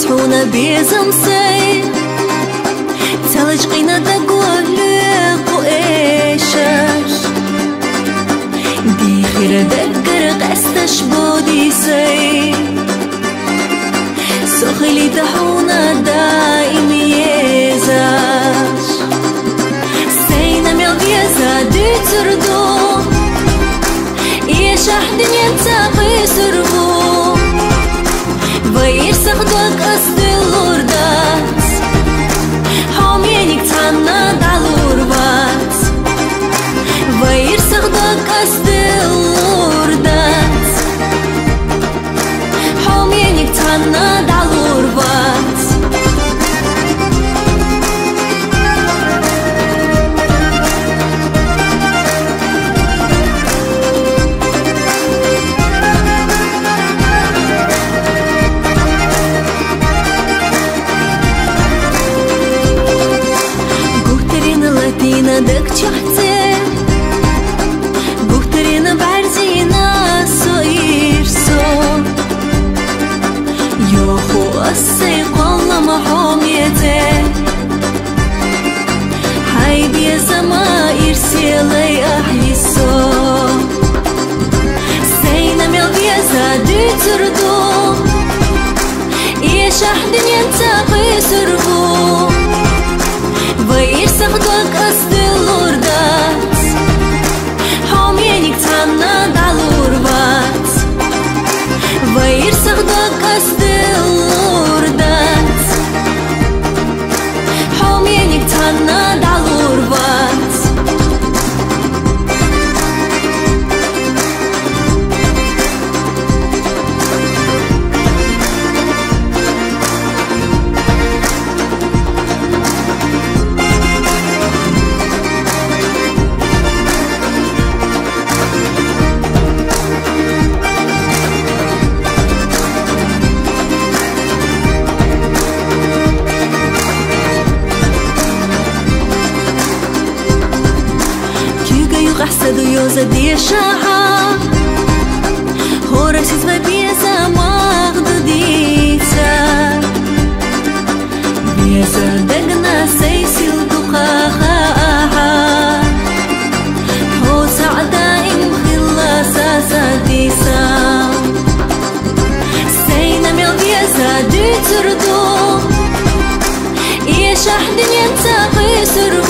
Ona bezam say Talaj qina da gole qoeshash Di khira da qirqastash bodi say Sokhili tahuna daim yezash Sayna mel yeza duturdu Yeshah dunya taqisirbu ويرسخدك أصدلور دات حامينك تانا دالور بات ويرسخدك أصدلور دات حامينك تانا دالور بات Dek çahte Guhterina berzina soirso Yohu asay qallama hamiyete Haybi zama irsilay ahliso Sayna melviyaza düturdu Yeshah dunyan taqisirbu ويرسخدك أصدلور دات حامينك تانا دالور بات ويرسخدك أصدلور دات حامينك تانا دالور بات قحسد يوزا دي شاها هورسيز ما بيزا مغض ديتا بيزا دقنا سيسيل دقاها هو سعدائم خلاسا ساتيسا سينا ميل بيزا دي تردو يشاح دنيا تقيسر